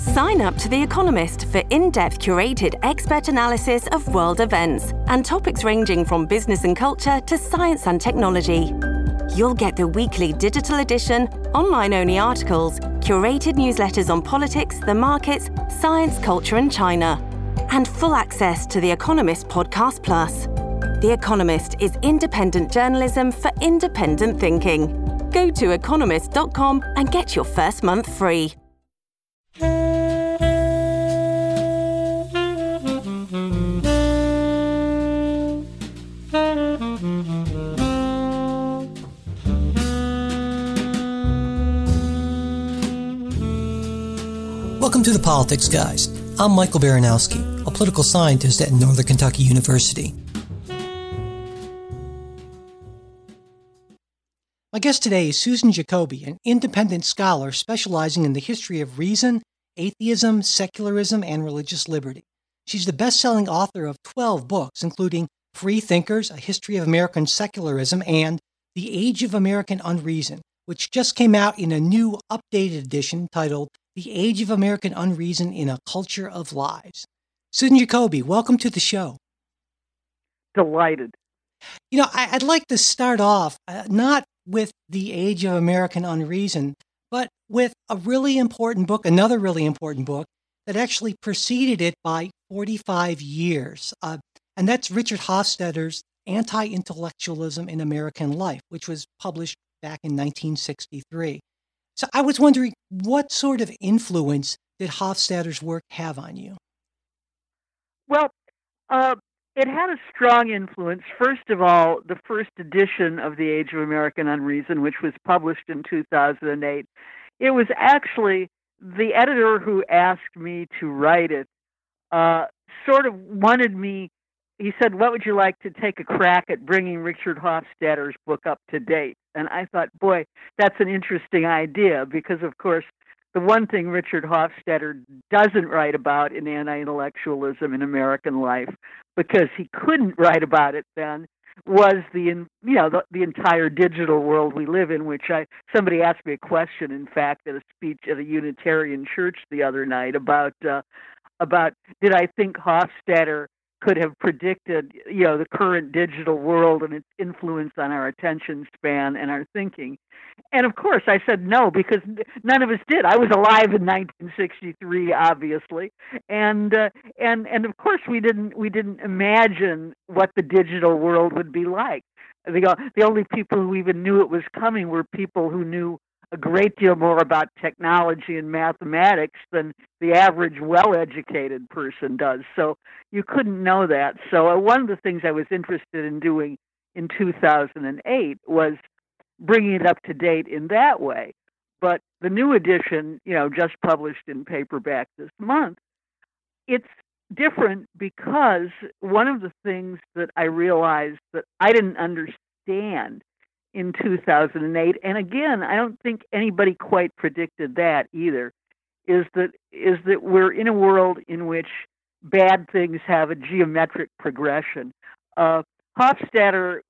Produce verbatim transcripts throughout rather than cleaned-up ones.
Sign up to The Economist for in-depth curated expert analysis of world events and topics ranging from business and culture to science and technology. You'll get the weekly digital edition, online-only articles, curated newsletters on politics, the markets, science, culture and China, and full access to The Economist Podcast Plus. The Economist is independent journalism for independent thinking. Go to economist dot com and get your first month free. Welcome to the Politics Guys. I'm Michael Baranowski, a political scientist at Northern Kentucky University. My guest today is Susan Jacoby, an independent scholar specializing in the history of reason, atheism, secularism, and religious liberty. She's the best-selling author of twelve books, including Free Thinkers, A History of American Secularism, and The Age of American Unreason, which just came out in a new, updated edition titled The Age of American Unreason in a Culture of Lies. Susan Jacoby, welcome to the show. Delighted. You know, I, I'd like to start off uh, not with The Age of American Unreason, but with a really important book, another really important book, that actually preceded it by forty-five years. Uh, and that's Richard Hofstadter's Anti-Intellectualism in American Life, which was published back in nineteen sixty-three. So I was wondering, what sort of influence did Hofstadter's work have on you? Well, uh, it had a strong influence. First of all, the first edition of The Age of American Unreason, which was published in two thousand eight, it was actually the editor who asked me to write it, uh, sort of wanted me, he said, what would you like to take a crack at bringing Richard Hofstadter's book up to date? And I thought, boy, that's an interesting idea because, of course, the one thing Richard Hofstadter doesn't write about in Anti-Intellectualism in American Life, because he couldn't write about it then, was the you know the, the entire digital world we live in. Which I somebody asked me a question, in fact, at a speech at a Unitarian church the other night about uh, about did I think Hofstadter could have predicted, you know, the current digital world and its influence on our attention span and our thinking. And of course, I said no, because none of us did. I was alive in nineteen sixty-three, obviously, and uh, and and of course, we didn't we didn't imagine what the digital world would be like. The the only people who even knew it was coming were people who knew a great deal more about technology and mathematics than the average well-educated person does. So you couldn't know that. So uh, one of the things I was interested in doing in two thousand eight was bringing it up to date in that way. But the new edition, you know, just published in paperback this month, it's different because one of the things that I realized that I didn't understand in two thousand eight, and again, I don't think anybody quite predicted that either, is that is that we're in a world in which bad things have a geometric progression. Uh, Hofstadter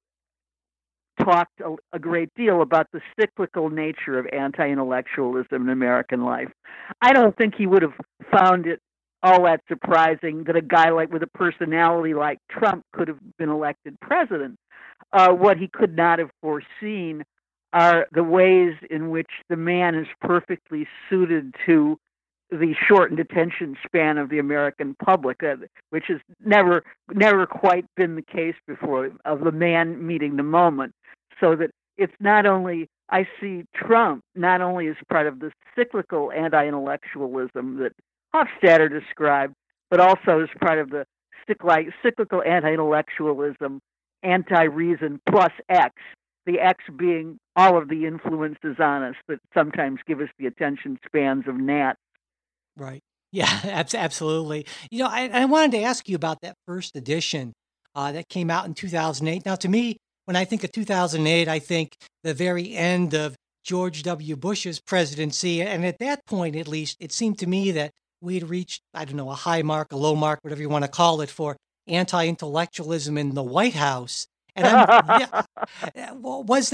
talked a, a great deal about the cyclical nature of anti-intellectualism in American life. I don't think he would have found it all that surprising that a guy like with a personality like Trump could have been elected president. Uh, what he could not have foreseen are the ways in which the man is perfectly suited to the shortened attention span of the American public, uh, which has never never quite been the case before, of the man meeting the moment. So that it's not only, I see Trump not only as part of the cyclical anti-intellectualism that Hofstadter described, but also as part of the cyclical anti-intellectualism, anti-reason plus X, the X being all of the influences on us that sometimes give us the attention spans of gnats. Right. Yeah, absolutely. You know, I, I wanted to ask you about that first edition uh, that came out in two thousand eight. Now, to me, when I think of two thousand eight, I think the very end of George W. Bush's presidency. And at that point, at least, it seemed to me that we had reached, I don't know, a high mark, a low mark, whatever you want to call it, for anti-intellectualism in the White House. And I'm, yeah, was that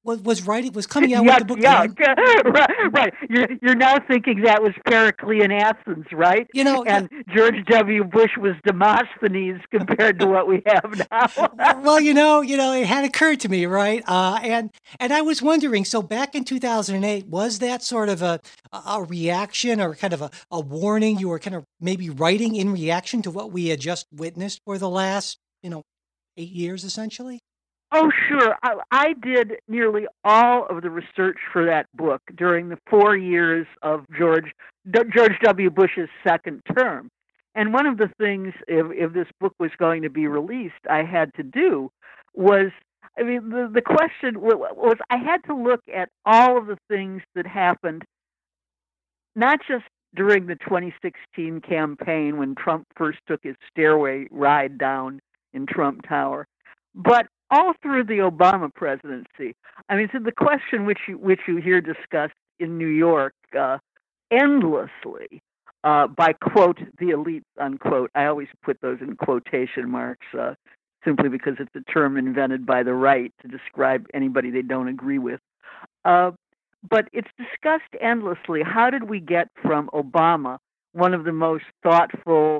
was, was writing, was coming out yuck, with the book. Yuck, right, right. You're, you're now thinking that was Pericles in Athens, right? You know, and George W. Bush was Demosthenes compared to what we have now. Well, you know, you know, it had occurred to me, right? Uh, and and I was wondering, so back in two thousand eight, was that sort of a a reaction or kind of a, a warning? You were kind of maybe writing in reaction to what we had just witnessed for the last, you know, eight years, essentially? Oh, sure. I, I did nearly all of the research for that book during the four years of George George W. Bush's second term. And one of the things, if, if this book was going to be released, I had to do was, I mean, the, the question was I had to look at all of the things that happened, not just during the twenty sixteen campaign when Trump first took his stairway ride down in Trump Tower, but all through the Obama presidency. I mean, so the question which you, which you hear discussed in New York uh, endlessly uh, by, quote, the elites, unquote. I always put those in quotation marks uh, simply because it's a term invented by the right to describe anybody they don't agree with. Uh, but it's discussed endlessly. How did we get from Obama, one of the most thoughtful,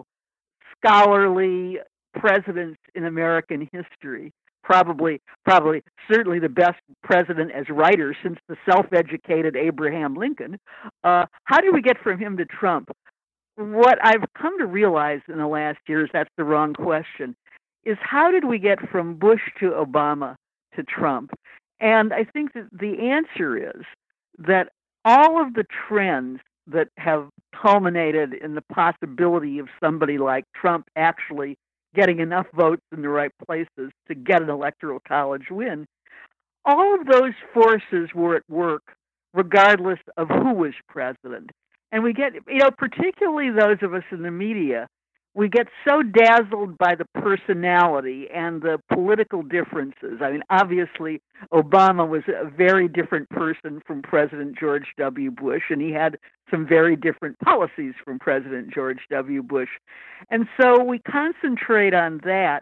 scholarly presidents in American history, Probably, probably, certainly the best president as writer since the self-educated Abraham Lincoln. Uh, how did we get from him to Trump? What I've come to realize in the last years, that's the wrong question, is how did we get from Bush to Obama to Trump? And I think that the answer is that all of the trends that have culminated in the possibility of somebody like Trump actually getting enough votes in the right places to get an electoral college win, all of those forces were at work regardless of who was president. And we get, you know, particularly those of us in the media, we get so dazzled by the personality and the political differences. I mean, obviously, Obama was a very different person from President George W. Bush, and he had some very different policies from President George W. Bush. And so we concentrate on that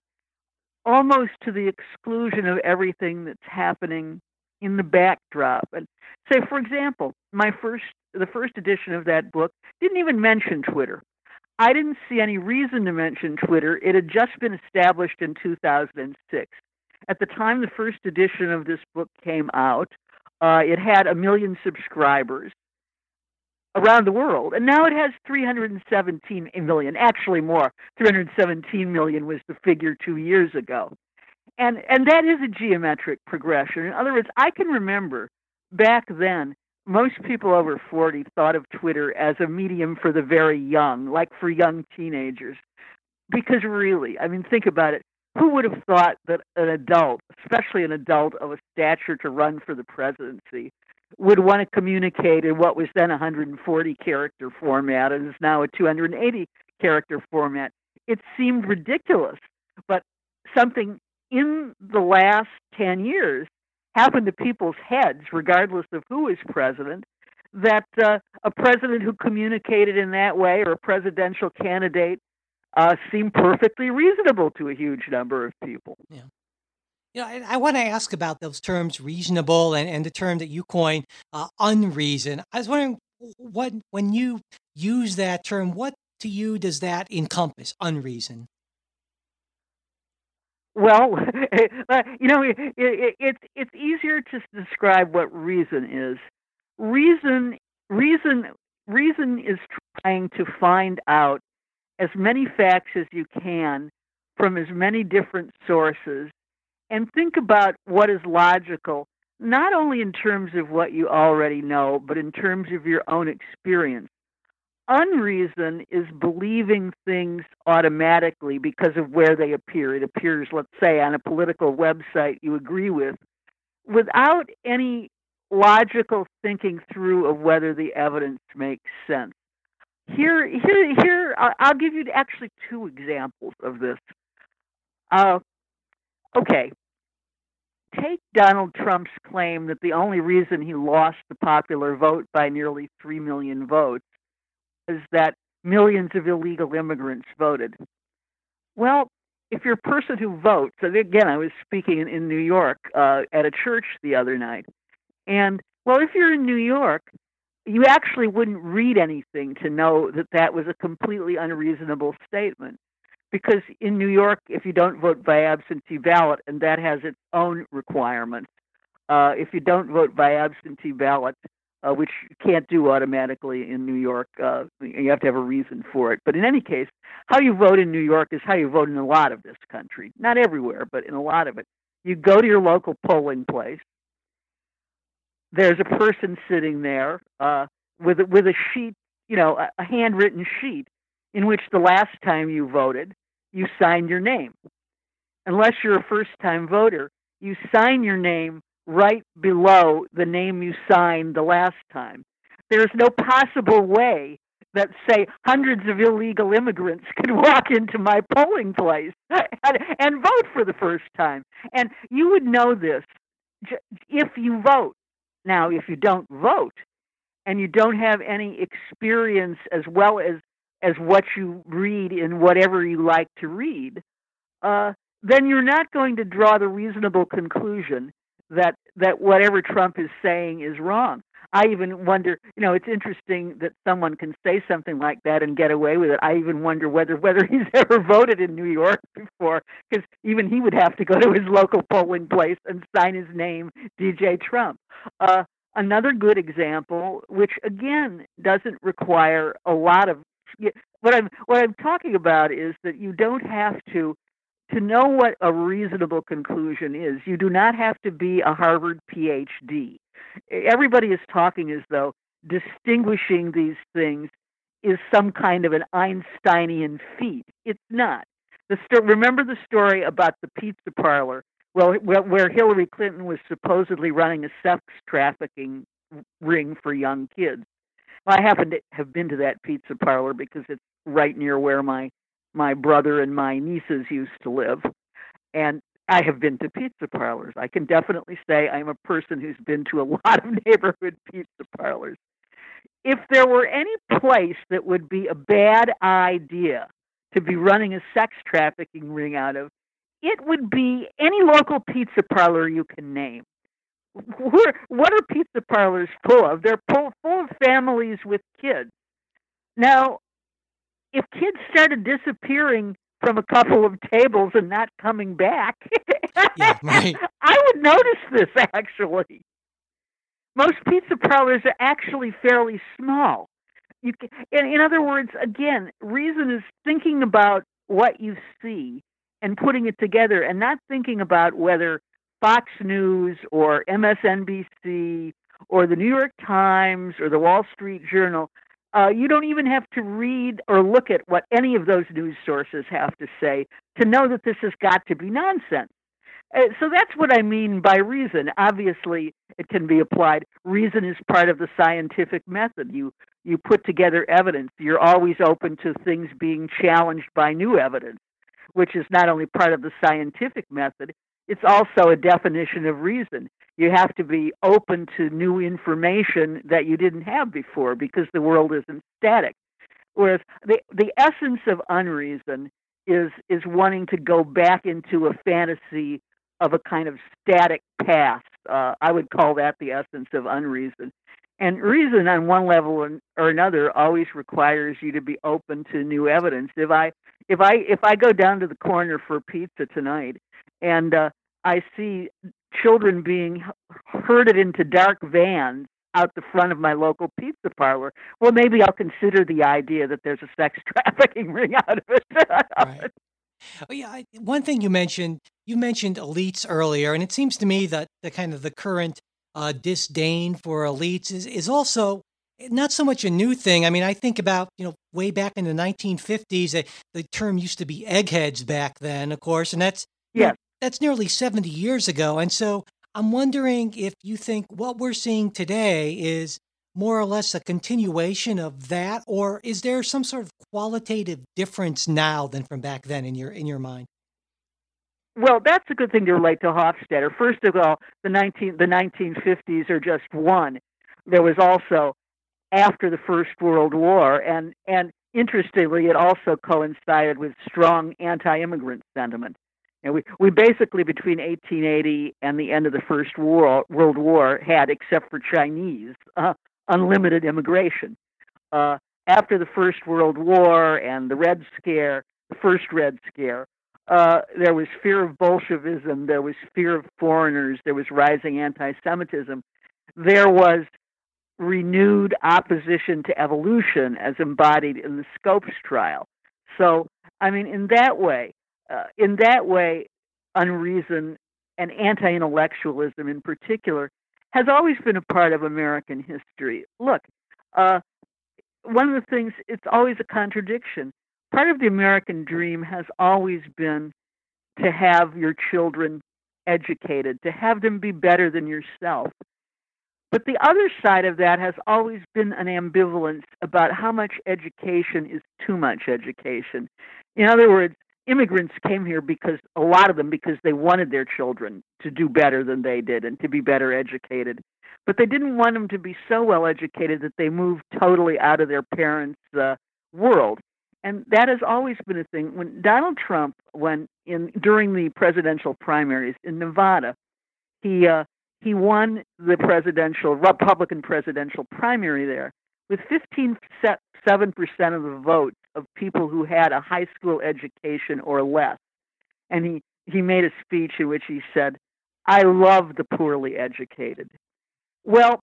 almost to the exclusion of everything that's happening in the backdrop. And say, for example, my first, the first edition of that book didn't even mention Twitter. I didn't see any reason to mention Twitter. It had just been established in two thousand six. At the time the first edition of this book came out, uh, it had a million subscribers around the world, and now it has three hundred seventeen million, actually more. three hundred seventeen million was the figure two years ago. And, and that is a geometric progression. In other words, I can remember back then, most people over forty thought of Twitter as a medium for the very young, like for young teenagers. Because really, I mean, think about it. Who would have thought that an adult, especially an adult of a stature to run for the presidency, would want to communicate in what was then a one hundred forty character format and is now a two hundred eighty character format? It seemed ridiculous, but something in the last ten years happened to people's heads, regardless of who is president, that uh, a president who communicated in that way or a presidential candidate uh, seemed perfectly reasonable to a huge number of people. Yeah. You know, I, I want to ask about those terms, reasonable, and, and the term that you coined, uh, unreason. I was wondering, what when you use that term, what to you does that encompass, unreason? Well, you know, it, it, it's it's easier to describe what reason is. Reason, reason, reason is trying to find out as many facts as you can from as many different sources, and think about what is logical, not only in terms of what you already know, but in terms of your own experience. Unreason is believing things automatically because of where they appear. It appears, let's say, on a political website you agree with, without any logical thinking through of whether the evidence makes sense. Here, here, here. I'll give you actually two examples of this. Uh, okay, take Donald Trump's claim that the only reason he lost the popular vote by nearly three million votes is that millions of illegal immigrants voted. Well, if you're a person who votes, and again, I was speaking in, in New York uh, at a church the other night, And, well, if you're in New York, you actually wouldn't read anything to know that that was a completely unreasonable statement. Because in New York, if you don't vote by absentee ballot, and that has its own requirements, uh, if you don't vote by absentee ballot, uh, which you can't do automatically in New York, uh, you have to have a reason for it. But in any case, how you vote in New York is how you vote in a lot of this country. Not everywhere, but in a lot of it. You go to your local polling place. There's a person sitting there uh, with a, with a sheet, you know, a, a handwritten sheet in which the last time you voted, you signed your name. Unless you're a first-time voter, you sign your name right below the name you signed the last time. There's no possible way that, say, hundreds of illegal immigrants could walk into my polling place and, and vote for the first time. And you would know this if you vote. Now, if you don't vote and you don't have any experience as well as, as what you read in whatever you like to read, uh, then you're not going to draw the reasonable conclusion that, that whatever Trump is saying is wrong. I even wonder, you know, it's interesting that someone can say something like that and get away with it. I even wonder whether whether he's ever voted in New York before, because even he would have to go to his local polling place and sign his name, D J Trump. Uh, another good example, which again doesn't require a lot of what I'm what I'm talking about is that you don't have to to know what a reasonable conclusion is. You do not have to be a Harvard P H D. Everybody is talking as though distinguishing these things is some kind of an Einsteinian feat. It's not. The sto- remember the story about the pizza parlor, well, where Hillary Clinton was supposedly running a sex trafficking ring for young kids. Well, I happen to have been to that pizza parlor because it's right near where my my brother and my nieces used to live. And I have been to pizza parlors. I can definitely say I'm a person who's been to a lot of neighborhood pizza parlors. If there were any place that would be a bad idea to be running a sex trafficking ring out of, it would be any local pizza parlor you can name. What are pizza parlors full of? They're full, full of families with kids. Now, if kids started disappearing from a couple of tables and not coming back, yeah, right. I would notice this, actually. Most pizza parlors are actually fairly small. You can, in, in other words, again, reason is thinking about what you see and putting it together and not thinking about whether Fox News or M S N B C or the New York Times or the Wall Street Journal. Uh, you don't even have to read or look at what any of those news sources have to say to know that this has got to be nonsense. Uh, so that's what I mean by reason. Obviously, it can be applied. Reason is part of the scientific method. You you put together evidence. You're always open to things being challenged by new evidence, which is not only part of the scientific method, it's also a definition of reason. You have to be open to new information that you didn't have before because the world isn't static. Whereas the the essence of unreason is is wanting to go back into a fantasy of a kind of static past. Uh, I would call that the essence of unreason. And reason on one level or another always requires you to be open to new evidence. If I if I if I go down to the corner for pizza tonight and uh, I see children being herded into dark vans out the front of my local pizza parlor, well, maybe I'll consider the idea that there's a sex trafficking ring out of it. Right. Oh, yeah. I, one thing you mentioned, you mentioned elites earlier, and it seems to me that the kind of the current uh, disdain for elites is, is also not so much a new thing. I mean, I think about, you know, way back in the nineteen fifties, uh, the term used to be eggheads back then, of course, and that's, yeah. You know, that's nearly seventy years ago. And so I'm wondering if you think what we're seeing today is more or less a continuation of that, or is there some sort of qualitative difference now than from back then in your in your mind? Well, that's a good thing to relate to Hofstadter. First of all, the nineteen the nineteen fifties are just one. There was also after the First World War, and and interestingly, it also coincided with strong anti-immigrant sentiment. And we, we basically, between eighteen eighty and the end of the First War, World War, had, except for Chinese, uh, unlimited immigration. Uh, after the First World War and the Red Scare, the first Red Scare, uh, there was fear of Bolshevism, there was fear of foreigners, there was rising anti-Semitism. There was renewed opposition to evolution as embodied in the Scopes trial. So, I mean, in that way, uh, in that way, unreason and anti-intellectualism in particular has always been a part of American history. Look, uh, one of the things, it's always a contradiction. Part of the American dream has always been to have your children educated, to have them be better than yourself. But the other side of that has always been an ambivalence about how much education is too much education. In other words, immigrants came here because, a lot of them, because they wanted their children to do better than they did and to be better educated. But they didn't want them to be so well educated that they moved totally out of their parents' uh, world. And that has always been a thing. When Donald Trump, when in during the presidential primaries in Nevada, he uh, he won the presidential Republican presidential primary there with fifteen point seven percent of the votes of people who had a high school education or less. And he, he made a speech in which he said, "I love the poorly educated." Well,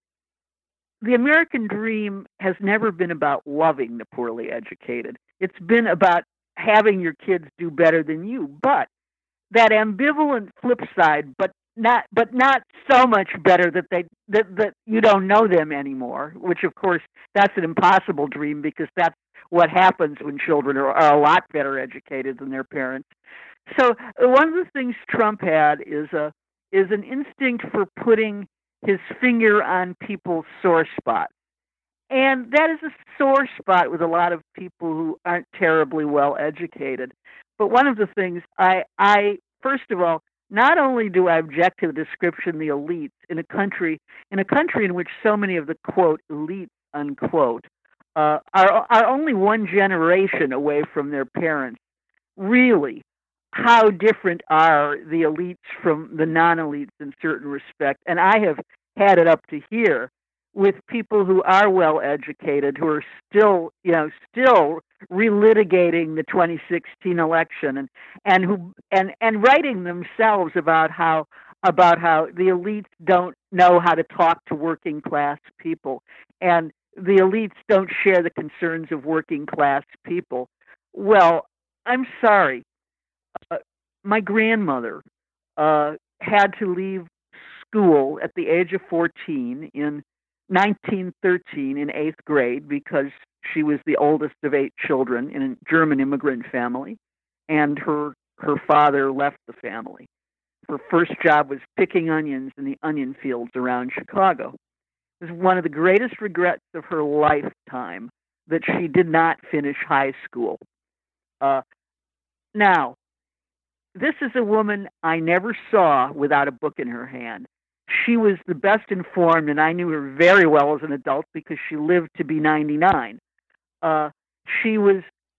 the American dream has never been about loving the poorly educated. It's been about having your kids do better than you. But that ambivalent flip side, but not but not so much better that they that, that you don't know them anymore, which of course that's an impossible dream, because that's what happens when children are, are a lot better educated than their parents. So one of the things Trump had is a is an instinct for putting his finger on people's sore spots. And that is a sore spot with a lot of people who aren't terribly well educated. But one of the things I, I first of all, not only do I object to the description the elites in a country in a country in which so many of the quote elites unquote uh, are are only one generation away from their parents. Really, how different are the elites from the non-elites in certain respects? And I have had it up to here with people who are well educated, who are still, you know, still relitigating the twenty sixteen election, and and who and and writing themselves about how about how the elites don't know how to talk to working class people, and the elites don't share the concerns of working class people. Well, I'm sorry. Uh, my grandmother uh, had to leave school at the age of fourteen in nineteen thirteen in eighth grade because she was the oldest of eight children in a German immigrant family, and her her father left the family. Her first job was picking onions in the onion fields around Chicago. It was one of the greatest regrets of her lifetime that she did not finish high school. Uh, now, this is a woman I never saw without a book in her hand. She was the best informed, and I knew her very well as an adult because she lived to be ninety-nine. Uh, she was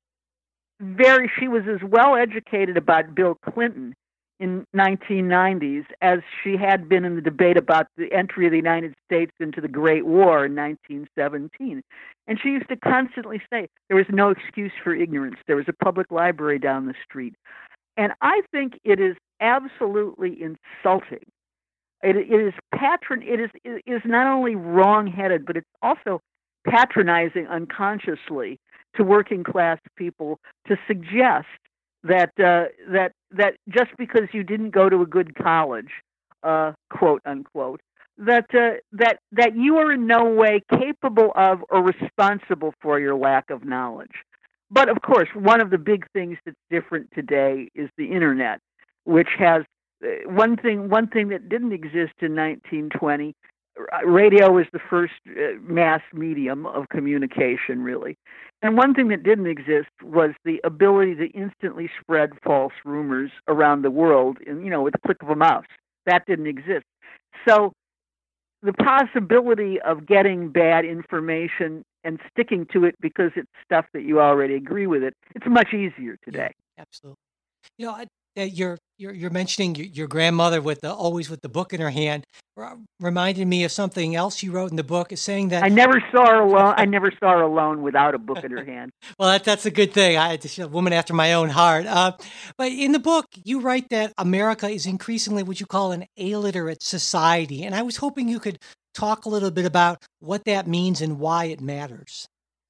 very, she was as well educated about Bill Clinton in nineteen nineties as she had been in the debate about the entry of the United States into the Great War in nineteen seventeen. And she used to constantly say there was no excuse for ignorance. There was a public library down the street. And I think it is absolutely insulting. It, it is patron. It is it is not only wrong-headed, but it's also patronizing unconsciously to working class people to suggest that uh, that that just because you didn't go to a good college, uh, quote unquote, that uh, that that you are in no way capable of or responsible for your lack of knowledge. But of course, one of the big things that's different today is the internet, which has uh, one thing one thing that didn't exist in nineteen twenty. Radio was the first uh, mass medium of communication, really. And one thing that didn't exist was the ability to instantly spread false rumors around the world, in, you know, with the click of a mouse. That didn't exist. So the possibility of getting bad information and sticking to it because it's stuff that you already agree with it, it's much easier today. Yeah, absolutely. You know, I, that you're you're, you're mentioning your, your grandmother with the always with the book in her hand r- reminded me of something else you wrote in the book, is saying that I never saw her alone. I never saw her alone without a book in her hand. well, that, that's a good thing. I, she's a woman after my own heart. Uh, but in the book, you write that America is increasingly what you call an illiterate society. And I was hoping you could talk a little bit about what that means and why it matters.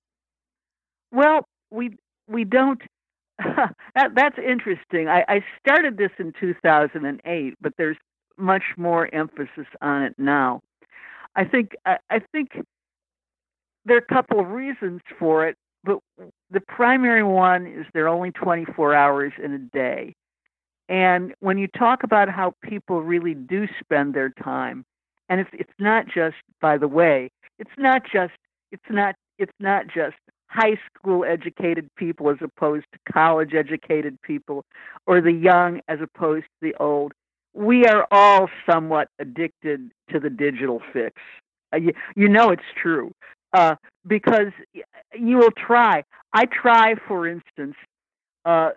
Well, we we don't. that, that's interesting. I, I started this in two thousand eight, but there's much more emphasis on it now. I think I, I think there are a couple of reasons for it, but the primary one is there are only twenty-four hours in a day. And when you talk about how people really do spend their time, and it's it's not just, by the way, it's not just it's not it's not just high school educated people as opposed to college educated people, or the young as opposed to the old. We are all somewhat addicted to the digital fix. Uh, you, you know it's true. Uh, because you will try. I try, for instance, uh,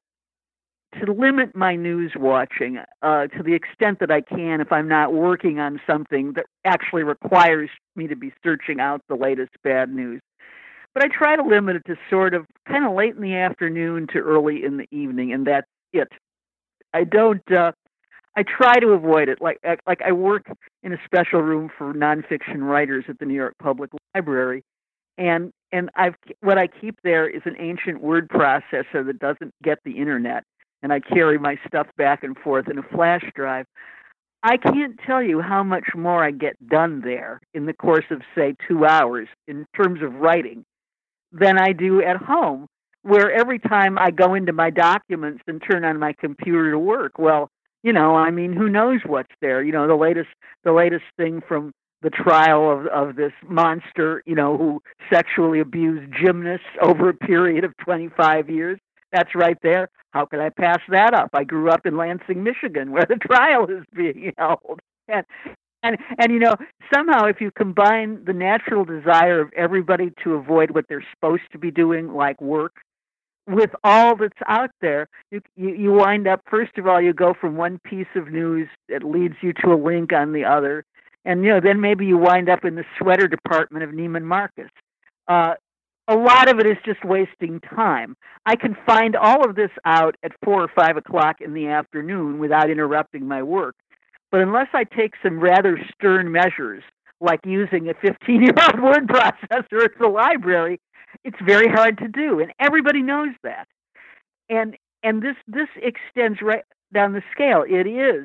to limit my news watching uh, to the extent that I can if I'm not working on something that actually requires me to be searching out the latest bad news. But I try to limit it to sort of kind of late in the afternoon to early in the evening, and that's it. I don't. Uh, I try to avoid it. Like like I work in a special room for nonfiction writers at the New York Public Library, and and I've what I keep there is an ancient word processor that doesn't get the internet, and I carry my stuff back and forth in a flash drive. I can't tell you how much more I get done there in the course of, say, two hours in terms of writing than I do at home, where every time I go into my documents and turn on my computer to work, well, you know, I mean, who knows what's there? You know, the latest the latest thing from the trial of, of this monster, you know, who sexually abused gymnasts over a period of twenty-five years. That's right there. How could I pass that up? I grew up in Lansing, Michigan, where the trial is being held. And, and, and you know, somehow if you combine the natural desire of everybody to avoid what they're supposed to be doing, like work, with all that's out there, you, you, you wind up, first of all, you go from one piece of news that leads you to a link on the other. And, you know, then maybe you wind up in the sweater department of Neiman Marcus. Uh, a lot of it is just wasting time. I can find all of this out at four or five o'clock in the afternoon without interrupting my work. But unless I take some rather stern measures, like using a fifteen-year-old word processor at the library, it's very hard to do, and everybody knows that. And and this this extends right down the scale. It is.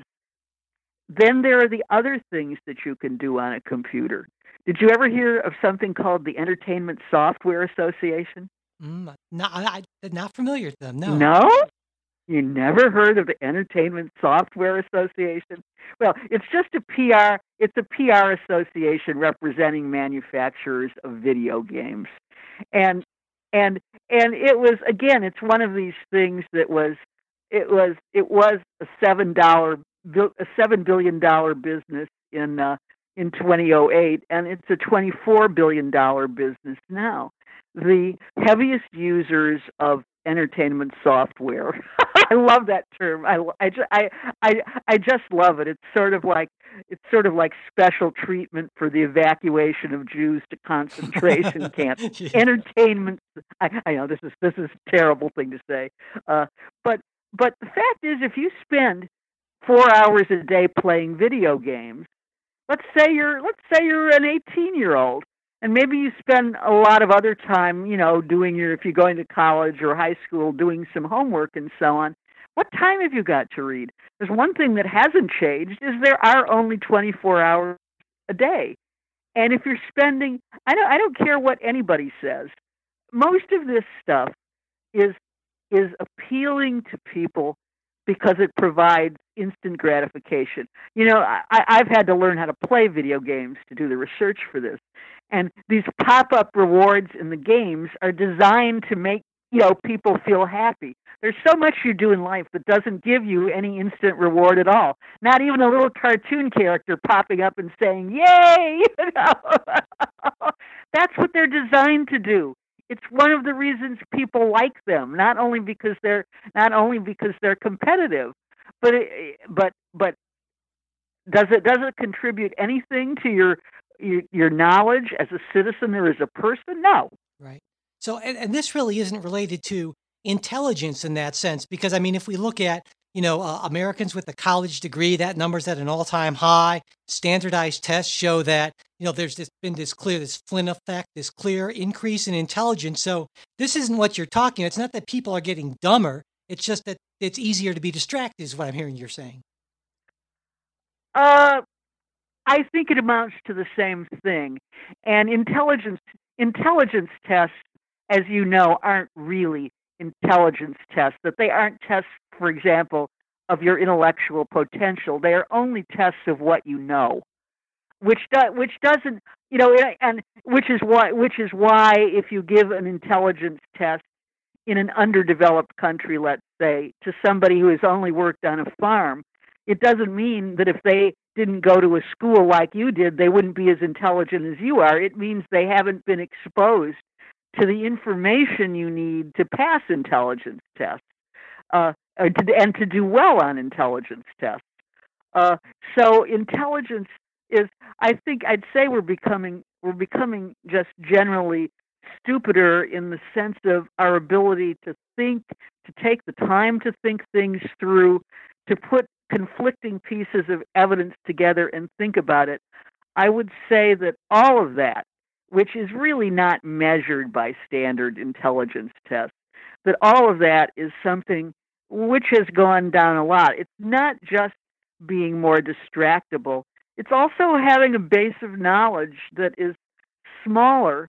Then there are the other things that you can do on a computer. Did you ever hear of something called the Entertainment Software Association? Mm, not, I, I'm not familiar with them, no. No? You never heard of the Entertainment Software Association? Well, it's just a P R, it's a P R association representing manufacturers of video games. And and and it was, again, it's one of these things that was it was it was a seven dollar a seven billion dollar business in uh, in twenty oh eight, and it's a twenty-four billion dollar business now. The heaviest users of entertainment software. I love that term. I, I, I, I, I just love it. It's sort of like it's sort of like special treatment for the evacuation of Jews to concentration camps. Yeah. Entertainment. I, I know this is this is a terrible thing to say, uh, but but the fact is, if you spend four hours a day playing video games, let's say you're let's say you're an eighteen-year-old. And maybe you spend a lot of other time, you know, doing your, if you're going to college or high school, doing some homework and so on. What time have you got to read? There's one thing that hasn't changed is there are only twenty-four hours a day. And if you're spending, I don't, I don't care what anybody says. Most of this stuff is is appealing to people because it provides instant gratification. You know, I, I've had to learn how to play video games to do the research for this. And these pop-up rewards in the games are designed to make, you know, people feel happy. There's so much you do in life that doesn't give you any instant reward at all. Not even a little cartoon character popping up and saying, "Yay!" You know? That's what they're designed to do. It's one of the reasons people like them, not only because they're not only because they're competitive, but it, but but does it does it contribute anything to your your, your knowledge as a citizen or as a person? No. Right. So, and, and this really isn't related to intelligence in that sense, because I mean, if we look at, you know, uh, Americans with a college degree, that number's at an all-time high. Standardized tests show that, you know, there's this, been this clear, this Flynn effect, this clear increase in intelligence. So this isn't what you're talking. It's not that people are getting dumber. It's just that it's easier to be distracted, is what I'm hearing you're saying. Uh, I think it amounts to the same thing. And intelligence intelligence tests, as you know, aren't really intelligence tests. That they aren't tests, for example, of your intellectual potential. They are only tests of what you know, which do, which doesn't, you know, and which is why which is why if you give an intelligence test in an underdeveloped country, let's say, to somebody who has only worked on a farm, it doesn't mean that if they didn't go to a school like you did, they wouldn't be as intelligent as you are. It means they haven't been exposed to the information you need to pass intelligence tests, uh, and, to, and to do well on intelligence tests. Uh, so intelligence is, I think, I'd say we're becoming we're becoming just generally stupider in the sense of our ability to think, to take the time to think things through, to put conflicting pieces of evidence together and think about it. I would say that all of that, which is really not measured by standard intelligence tests, that all of that is something which has gone down a lot. It's not just being more distractible. It's also having a base of knowledge that is smaller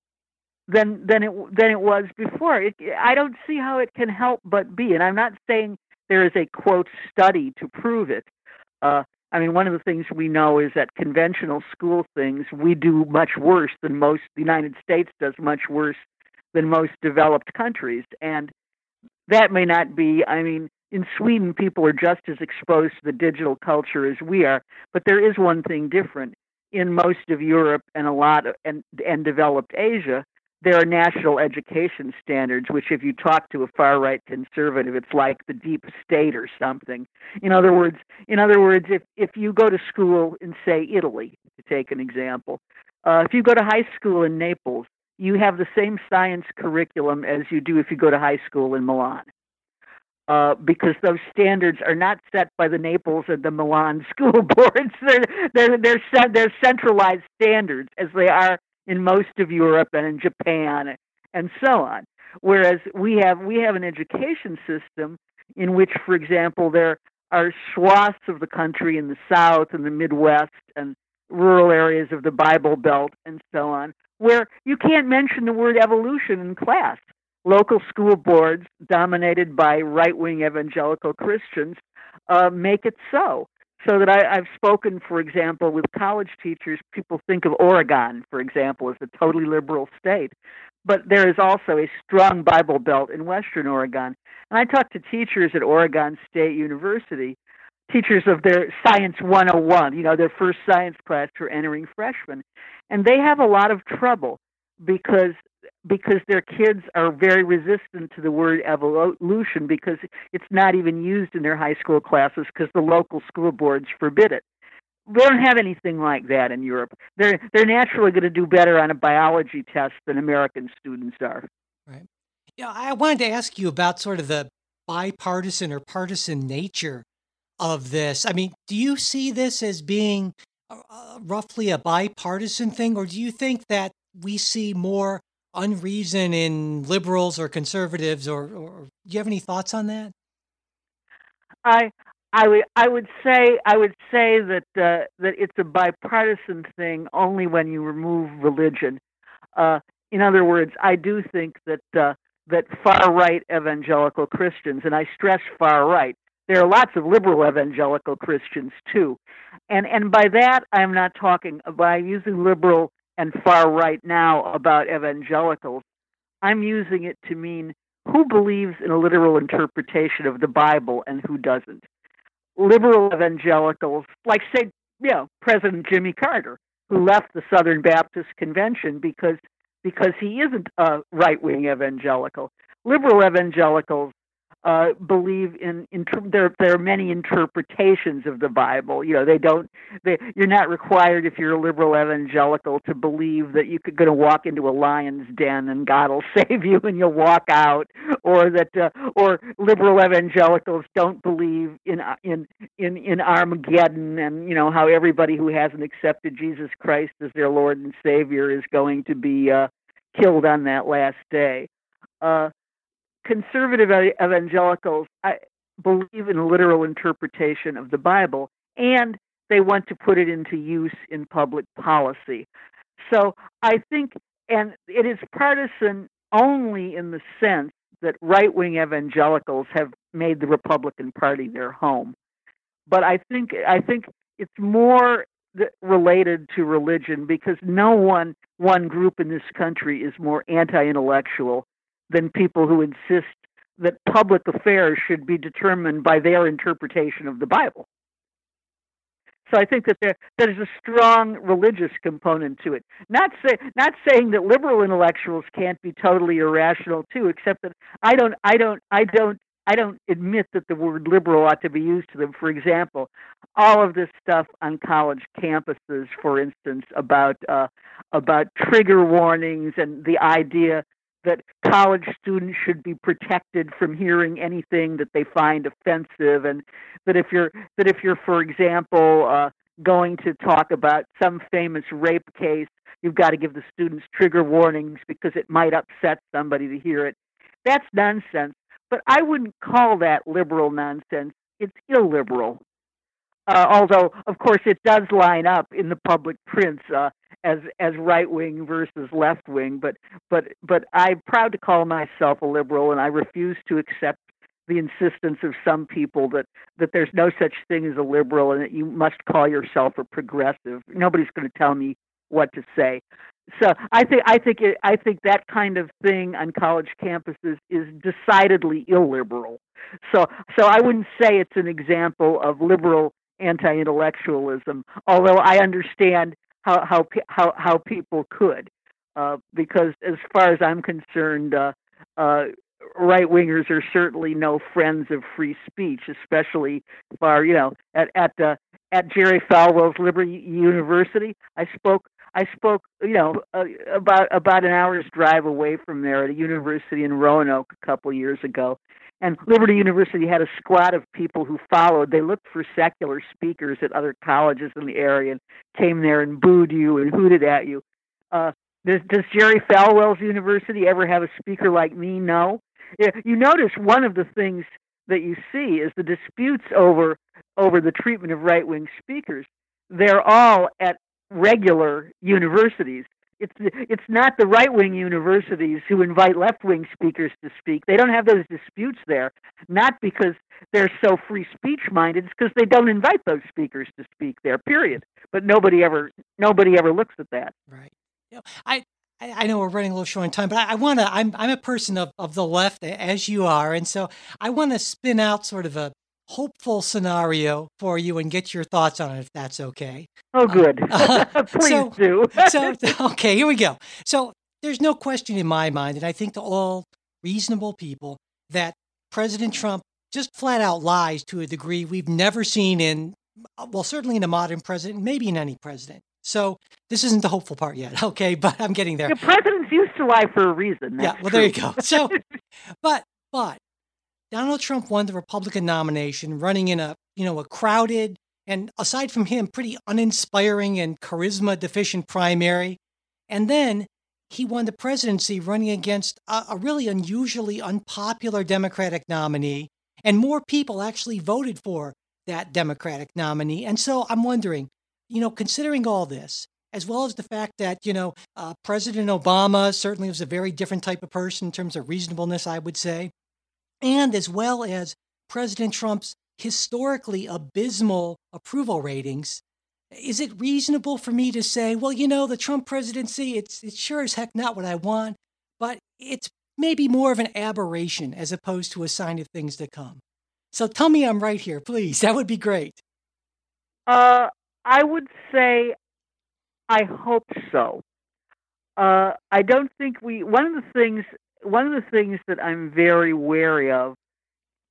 than than it than it was before. It, I don't see how it can help but be, and I'm not saying there is a, quote, study to prove it. Uh, I mean, one of the things we know is that conventional school things, we do much worse than most, the United States does much worse than most developed countries. And that may not be, I mean, in Sweden, people are just as exposed to the digital culture as we are. But there is one thing different. In most of Europe and a lot of, and, and developed Asia, there are national education standards, which if you talk to a far-right conservative, it's like the deep state or something. In other words, in other words, if, if you go to school in, say, Italy, to take an example, uh, if you go to high school in Naples, you have the same science curriculum as you do if you go to high school in Milan. Uh, because those standards are not set by the Naples and the Milan school boards. They're, they're, they're, they're centralized standards, as they are in most of Europe and in Japan and so on. Whereas we have we have an education system in which, for example, there are swaths of the country in the South and the Midwest and rural areas of the Bible Belt and so on, where you can't mention the word evolution in class. Local school boards, dominated by right-wing evangelical Christians, uh, make it so. So that I, I've spoken, for example, with college teachers. People think of Oregon, for example, as a totally liberal state. But there is also a strong Bible Belt in Western Oregon. And I talk to teachers at Oregon State University, teachers of their Science one oh one, you know, their first science class for entering freshmen. And they have a lot of trouble because because their kids are very resistant to the word evolution because it's not even used in their high school classes because the local school boards forbid it. They don't have anything like that in Europe. They're they're naturally going to do better on a biology test than American students are. Right. Yeah, I wanted to ask you about sort of the bipartisan or partisan nature of this. I mean, do you see this as being uh, roughly a bipartisan thing, or do you think that we see more unreason in liberals or conservatives, or, or do you have any thoughts on that? I I would I would say I would say that uh, that it's a bipartisan thing only when you remove religion. Uh, in other words, I do think that uh, that far right evangelical Christians, and I stress far right, there are lots of liberal evangelical Christians too, and and by that I'm not talking by using liberal and far right now about evangelicals. I'm using it to mean who believes in a literal interpretation of the Bible and who doesn't. Liberal evangelicals, like, say, you know, President Jimmy Carter, who left the Southern Baptist Convention because because he isn't a right-wing evangelical. Liberal evangelicals uh, believe in, inter- there there are many interpretations of the Bible. You know, they don't. They, you're not required, if you're a liberal evangelical, to believe that you're going to walk into a lion's den and God will save you and you'll walk out, or that uh, or liberal evangelicals don't believe in in in in Armageddon, and you know how everybody who hasn't accepted Jesus Christ as their Lord and Savior is going to be uh, killed on that last day. Uh, Conservative evangelicals I believe in literal interpretation of the Bible, and they want to put it into use in public policy. So I think, and it is partisan only in the sense that right-wing evangelicals have made the Republican Party their home. But I think I think it's more related to religion, because no one one group in this country is more anti-intellectual than people who insist that public affairs should be determined by their interpretation of the Bible. So I think that there there's a strong religious component to it. Not say not saying that liberal intellectuals can't be totally irrational too, except that I don't I don't I don't I don't admit that the word liberal ought to be used to them. For example, all of this stuff on college campuses, for instance, about uh, about trigger warnings and the idea that college students should be protected from hearing anything that they find offensive, and that if you're that if you're, for example, uh, going to talk about some famous rape case, you've got to give the students trigger warnings because it might upset somebody to hear it. That's nonsense. But I wouldn't call that liberal nonsense. It's illiberal. Uh, although, of course, it does line up in the public prints uh, as as right wing versus left wing. But but but I'm proud to call myself a liberal, and I refuse to accept the insistence of some people that, that there's no such thing as a liberal and that you must call yourself a progressive. Nobody's going to tell me what to say. So I think I think it, I think that kind of thing on college campuses is decidedly illiberal. So so I wouldn't say it's an example of liberal anti-intellectualism, although I understand how how how, how people could, uh, because as far as I'm concerned, uh, uh, right-wingers are certainly no friends of free speech, especially far you know at at uh, at Jerry Falwell's Liberty University. I spoke. I spoke, you know, uh, about about an hour's drive away from there at a university in Roanoke a couple of years ago. And Liberty University had a squad of people who followed. They looked for secular speakers at other colleges in the area and came there and booed you and hooted at you. Uh, does, does Jerry Falwell's university ever have a speaker like me? No. You notice one of the things that you see is the disputes over over the treatment of right-wing speakers. They're all at regular universities. It's it's not the right-wing universities who invite left-wing speakers to speak. They don't have those disputes there, not because they're so free speech-minded. It's because they don't invite those speakers to speak there, period. But nobody ever nobody ever looks at that. Right. You know, I I know we're running a little short on time, but I, I want to. I'm I'm a person of, of the left, as you are, and so I want to spin out sort of a hopeful scenario for you and get your thoughts on it, if that's okay. Oh, good. Uh, Please so, do. so, okay, here we go. So there's no question in my mind, and I think to all reasonable people, that President Trump just flat out lies to a degree we've never seen in, well, certainly in a modern president, maybe in any president. So this isn't the hopeful part yet, okay? But I'm getting there. Yeah, presidents used to lie for a reason. Yeah, well, true. there you go. So, but, but, Donald Trump won the Republican nomination, running in a, you know, a crowded and, aside from him, pretty uninspiring and charisma deficient primary. And then he won the presidency running against a, a really unusually unpopular Democratic nominee. And more people actually voted for that Democratic nominee. And so I'm wondering, you know, considering all this, as well as the fact that, you know, uh, President Obama certainly was a very different type of person in terms of reasonableness, I would say. And as well as President Trump's historically abysmal approval ratings, is it reasonable for me to say, well, you know, the Trump presidency, it's it's sure as heck not what I want, but it's maybe more of an aberration as opposed to a sign of things to come? So tell me I'm right here, please. That would be great. Uh, I would say I hope so. Uh, I don't think we, one of the things One of the things that I'm very wary of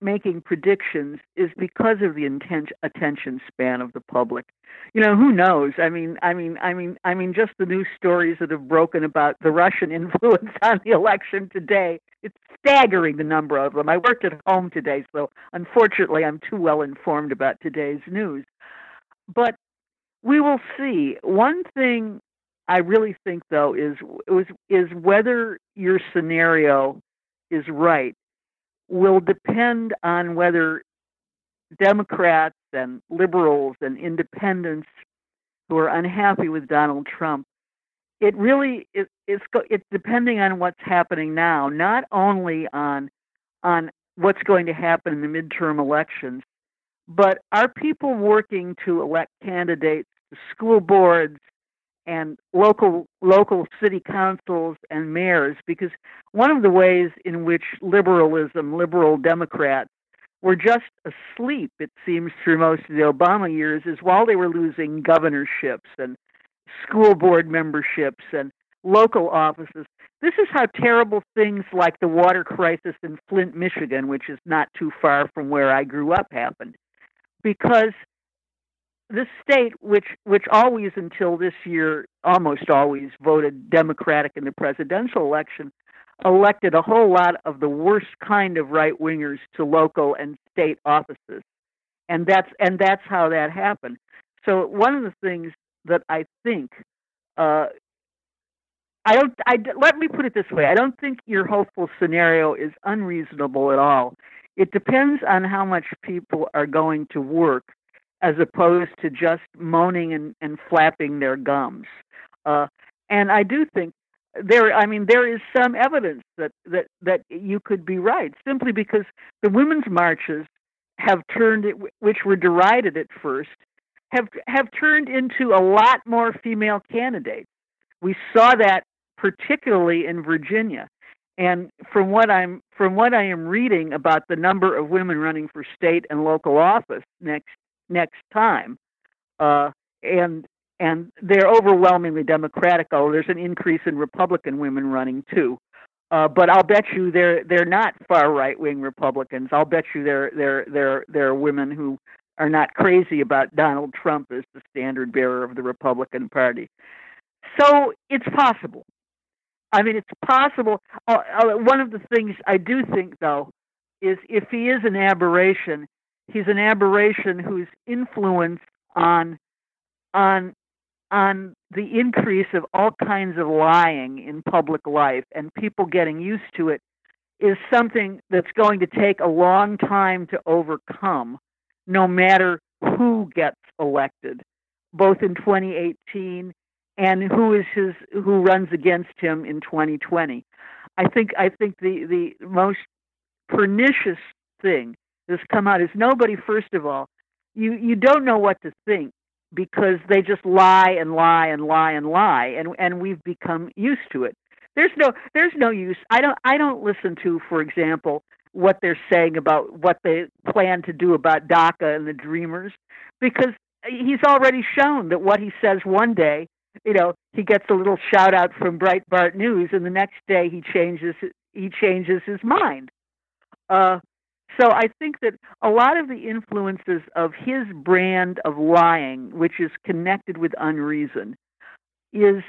making predictions is because of the inten- attention span of the public. You know, who knows? I mean, I mean, I mean, I mean, just the news stories that have broken about the Russian influence on the election today. It's staggering, the number of them. I worked at home today, so unfortunately I'm too well informed about today's news. But we will see. One thing I really think, though, is is, is whether your scenario is right will depend on whether Democrats and liberals and independents who are unhappy with Donald Trump, it really it, it's it's depending on what's happening now, not only on on what's going to happen in the midterm elections, but are people working to elect candidates to school boards and local local city councils and mayors? Because one of the ways in which liberalism, liberal Democrats, were just asleep, it seems, through most of the Obama years, is while they were losing governorships and school board memberships and local offices. This is how terrible things like the water crisis in Flint, Michigan, which is not too far from where I grew up, happened. Because this state, which which always until this year, almost always voted Democratic in the presidential election, elected a whole lot of the worst kind of right-wingers to local and state offices. And that's and that's how that happened. So one of the things that I think, uh, I don't, I, let me put it this way, I don't think your hopeful scenario is unreasonable at all. It depends on how much people are going to work as opposed to just moaning and, and flapping their gums. Uh, and I do think there, I mean, there is some evidence that, that, that you could be right, simply because the women's marches have turned, which were derided at first, have have turned into a lot more female candidates. We saw that particularly in Virginia. And from what I'm from what I am reading about the number of women running for state and local office next next time, uh, and and they're overwhelmingly Democratic. Although there's an increase in Republican women running too, uh, but I'll bet you they're they're not far right wing Republicans. I'll bet you they're they're they're they're women who are not crazy about Donald Trump as the standard bearer of the Republican Party. So it's possible. I mean, it's possible. Uh, uh, one of the things I do think, though, is if he is an aberration, he's an aberration whose influence on on on the increase of all kinds of lying in public life and people getting used to it is something that's going to take a long time to overcome, no matter who gets elected, both in twenty eighteen and who is his who runs against him in twenty twenty. I think I think the, the most pernicious thing that's come out is nobody, first of all, you, you don't know what to think because they just lie and lie and lie and lie, and and we've become used to it. There's no there's no use. I don't I don't listen to, for example, what they're saying about what they plan to do about DACA and the Dreamers, because he's already shown that what he says one day, you know, he gets a little shout out from Breitbart News, and the next day he changes he changes his mind. Uh, so I think that a lot of the influences of his brand of lying, which is connected with unreason, is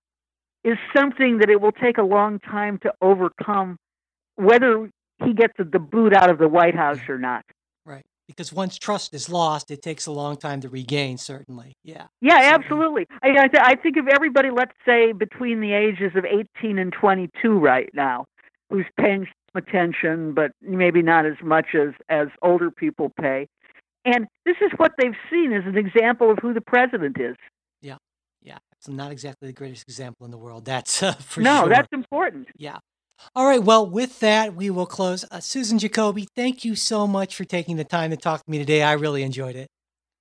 is something that it will take a long time to overcome, whether he gets the boot out of the White House or not. Right. Because once trust is lost, it takes a long time to regain, certainly. Yeah. Yeah, certainly. Absolutely. I, I, th- I think of everybody, let's say, between the ages of eighteen and twenty-two right now, who's paying some attention, but maybe not as much as, as older people pay. And this is what they've seen as an example of who the president is. Yeah. Yeah. It's not exactly the greatest example in the world. That's uh, for no, sure. No, that's important. Yeah. All right. Well, with that, we will close. Uh, Susan Jacoby, thank you so much for taking the time to talk to me today. I really enjoyed it.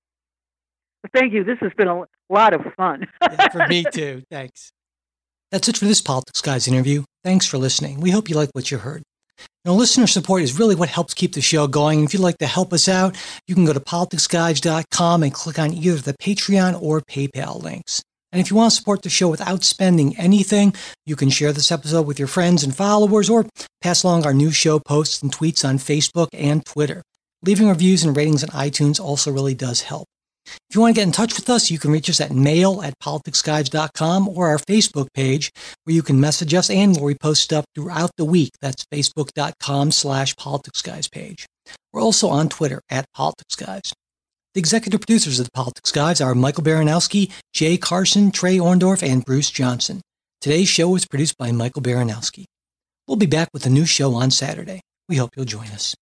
Thank you. This has been a lot of fun. Yeah, for me too. Thanks. That's it for this Politics Guys interview. Thanks for listening. We hope you like what you heard. Now, listener support is really what helps keep the show going. If you'd like to help us out, you can go to politics guys dot com and click on either the Patreon or PayPal links. And if you want to support the show without spending anything, you can share this episode with your friends and followers or pass along our new show posts and tweets on Facebook and Twitter. Leaving reviews and ratings on iTunes also really does help. If you want to get in touch with us, you can reach us at mail at politics guys dot com or our Facebook page where you can message us and where we post stuff throughout the week. That's facebook.com slash politicsguys page. We're also on Twitter at politicsguys. The executive producers of the Politics Guys are Michael Baranowski, Jay Carson, Trey Orndorff, and Bruce Johnson. Today's show was produced by Michael Baranowski. We'll be back with a new show on Saturday. We hope you'll join us.